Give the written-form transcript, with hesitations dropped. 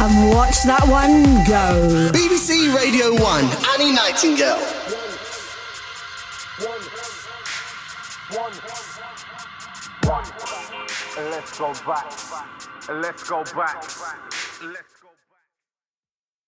and watch that one go. BBC Radio 1, Annie Nightingale. Let's go back. Let's go back. Let's